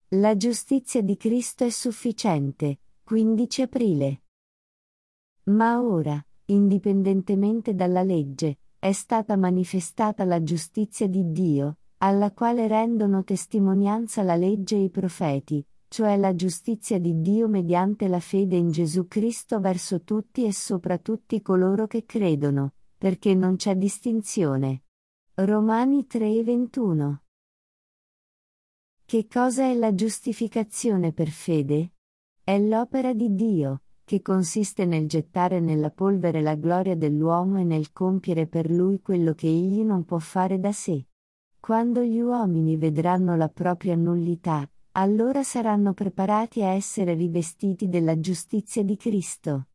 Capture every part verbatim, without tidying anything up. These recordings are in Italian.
La giustizia di Cristo è sufficiente. quindici aprile. Ma ora, indipendentemente dalla legge, è stata manifestata la giustizia di Dio, alla quale rendono testimonianza la legge e i profeti, cioè la giustizia di Dio mediante la fede in Gesù Cristo verso tutti e sopra tutti coloro che credono, perché non c'è distinzione. Romani tre ventuno. Che cosa è la giustificazione per fede? È l'opera di Dio, che consiste nel gettare nella polvere la gloria dell'uomo e nel compiere per lui quello che egli non può fare da sé. Quando gli uomini vedranno la propria nullità, allora saranno preparati a essere rivestiti della giustizia di Cristo.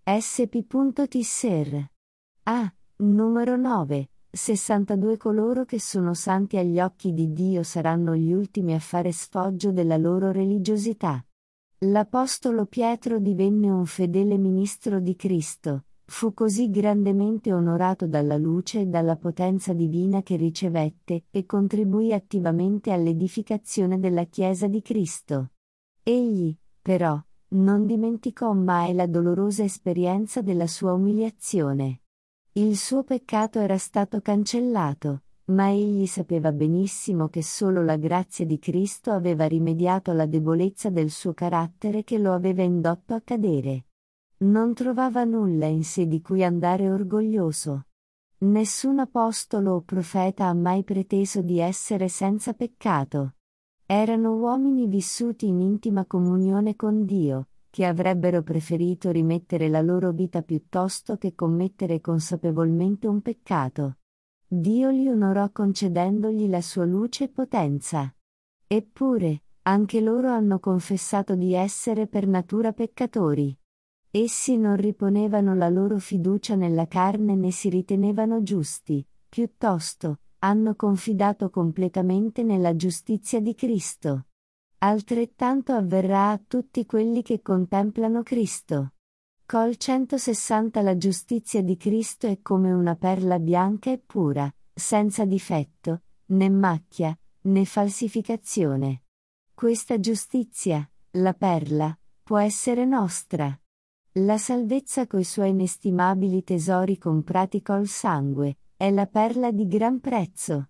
S P. Tisser. A. Numero nove. sessantadue Coloro che sono santi agli occhi di Dio saranno gli ultimi a fare sfoggio della loro religiosità. L'Apostolo Pietro divenne un fedele ministro di Cristo, fu così grandemente onorato dalla luce e dalla potenza divina che ricevette e contribuì attivamente all'edificazione della Chiesa di Cristo. Egli, però, non dimenticò mai la dolorosa esperienza della sua umiliazione. Il suo peccato era stato cancellato, ma egli sapeva benissimo che solo la grazia di Cristo aveva rimediato alla debolezza del suo carattere che lo aveva indotto a cadere. Non trovava nulla in sé di cui andare orgoglioso. Nessun apostolo o profeta ha mai preteso di essere senza peccato. Erano uomini vissuti in intima comunione con Dio, che avrebbero preferito rimettere la loro vita piuttosto che commettere consapevolmente un peccato. Dio li onorò concedendogli la sua luce e potenza. Eppure, anche loro hanno confessato di essere per natura peccatori. Essi non riponevano la loro fiducia nella carne né si ritenevano giusti, piuttosto, hanno confidato completamente nella giustizia di Cristo. Altrettanto avverrà a tutti quelli che contemplano Cristo. Col centosessanta La giustizia di Cristo è come una perla bianca e pura, senza difetto, né macchia, né falsificazione. Questa giustizia, la perla, può essere nostra. La salvezza coi suoi inestimabili tesori comprati col sangue, è la perla di gran prezzo.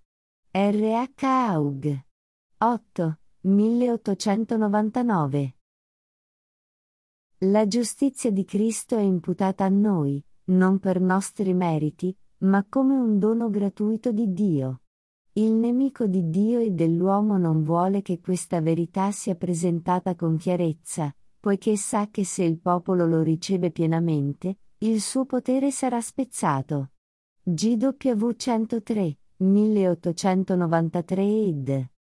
R H. Haug. otto. milleottocentonovantanove. La giustizia di Cristo è imputata a noi, non per nostri meriti, ma come un dono gratuito di Dio. Il nemico di Dio e dell'uomo non vuole che questa verità sia presentata con chiarezza, poiché sa che se il popolo lo riceve pienamente, il suo potere sarà spezzato. G W centotré, milleottocentonovantatré ed.